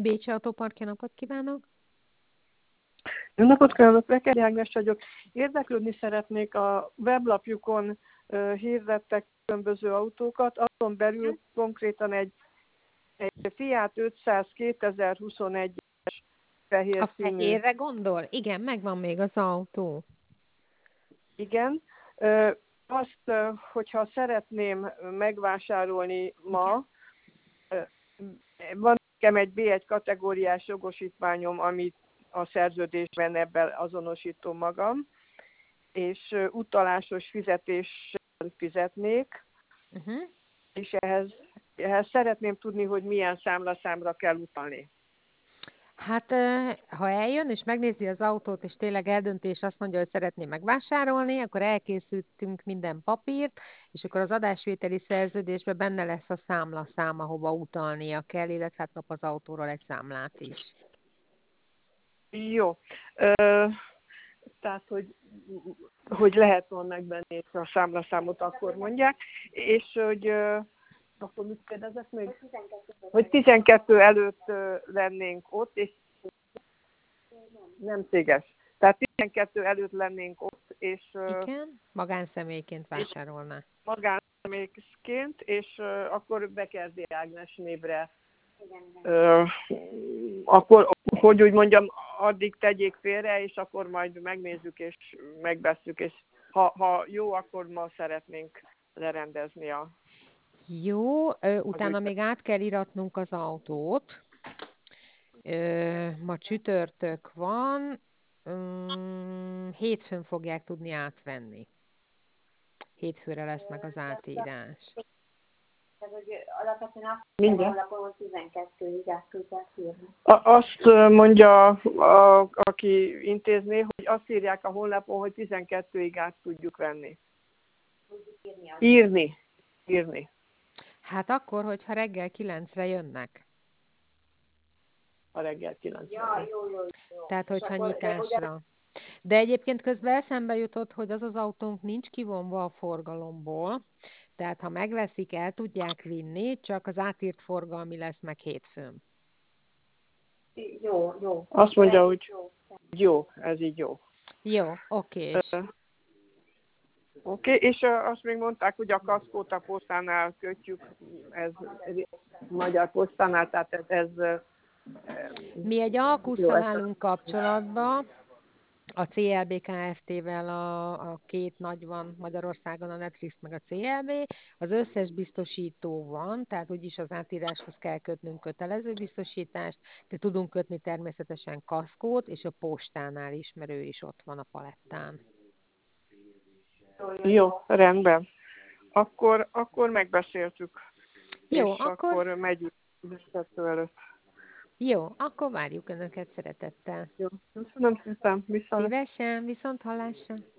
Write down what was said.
Bécsi Autópark, jó napot kívánok! Jó napot kívánok, Vekeri Ágnes vagyok. Érdeklődni szeretnék, a weblapjukon hirdettek különböző autókat, azon belül konkrétan egy Fiat 500 2021-es A fehér színű. fehérre gondol? Igen, megvan még az autó. Igen. Azt, hogyha szeretném megvásárolni Igen. ma, van nekem egy B1 kategóriás jogosítványom, amit a szerződésben ebben azonosítom magam, és utalásos fizetéssel fizetnék, és ehhez szeretném tudni, hogy milyen számlaszámra kell utalni. Hát, ha eljön és megnézi az autót, és tényleg eldönti, és azt mondja, hogy szeretné megvásárolni, akkor elkészítünk minden papírt, és akkor az adásvételi szerződésben benne lesz a számlaszám, ahova utalnia kell, illetve hát kap az autóról egy számlát is. Jó. Tehát, hogy lehet volna benne a számlaszámot, akkor mondják, és hogy akkor mit kérdezek még? Hogy 12 előtt lennénk ott, és nem céges. Tehát 12 előtt lennénk ott, és Igen, magánszemélyként vásárolná. magánszemélyként, és akkor Bekerdi Ágnes névre. Akkor, hogy úgy mondjam, addig tegyék félre, és akkor majd megnézzük és megbeszünk, és ha jó, akkor ma szeretnénk lerendezni Jó, utána még át kell iratnunk az autót. Ma csütörtök van, hétfőn fogják tudni átvenni. Hétfőre lesz meg az átírás. Tehát, hogy alapvetően azt mondja, hogy 12-ig át tudják írni. Azt mondja, aki intézné, hogy azt írják a honlapon, hogy 12-ig át tudjuk venni. Írni. Hát akkor, hogyha reggel 9-re jönnek. A reggel 9. Ja, jó. Tehát, hogyha nyitásra. De egyébként közben eszembe jutott, hogy az az autónk nincs kivonva a forgalomból, tehát ha megveszik, el tudják vinni, csak az átírt forgalmi lesz meg hétfőn. Jó. Azt mondja, hogy jó, ez így jó. Jó, oké. Oké, és azt még mondták, hogy a kaszkót a postánál kötjük, ez magyar postánál, tehát ez Mi egy alkusszal állunk kapcsolatba, a CLB Kft-vel a két nagy van Magyarországon, a Netflix meg a CLB, az összes biztosító van, tehát úgyis az átíráshoz kell kötnünk kötelező biztosítást, de tudunk kötni természetesen kaszkót, és a postánál is, mert ő is ott van a palettán. Jó, rendben. Akkor megbeszéltük. Jó, és akkor megyünk beszéltő előtt. Jó, akkor várjuk Önöket szeretettel. Jó, köszönöm szépen. Szívesen, viszont hallásra.